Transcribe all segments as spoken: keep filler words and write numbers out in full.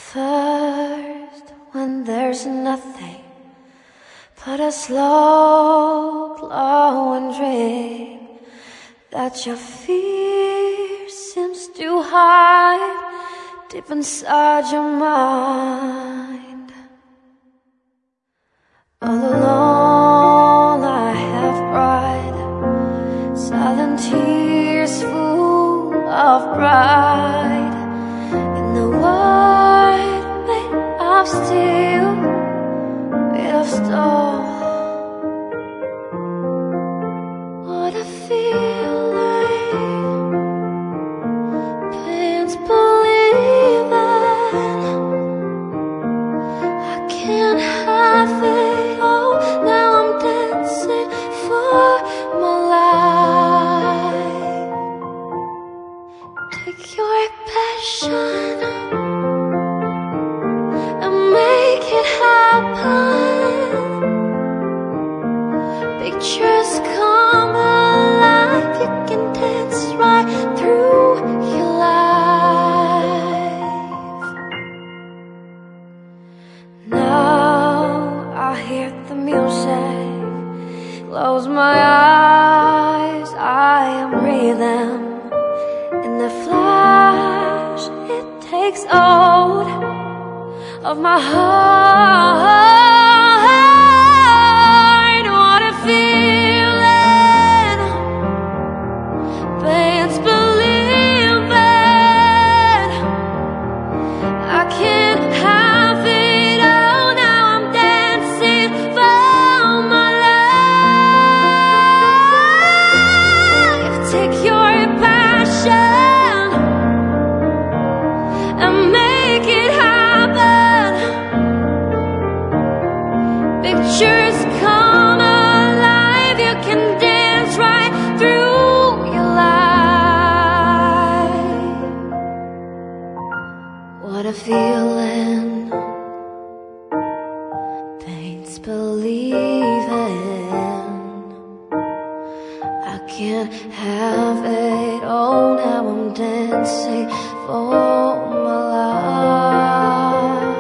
First, when there's nothing but a slow glowing dream that your fear seems to hide deep inside your mind. All alone I have cried silent tears full of pride in the world made of steel, made of stone. What a feeling, can't believe it. I can't have it all, now I'm dancing for my life. Take your passion and make it happen. Pictures come alive, you can dance right through your life. Now I hear the music, close my eyes, I am breathing. In the flash, it takes hold of my heart. What a feeling, can't believe it. I can't have it all, now I'm dancing for my life. Take your passion and make it happen. Pictures come alive, you can dance right through your life. What a feeling, pain's believing. I can't have it all, now I'm dancing for my life.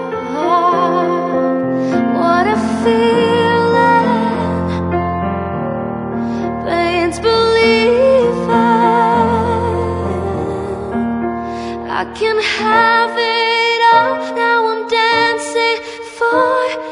What a feeling, pain's believing. I can have it all, now I'm dancing for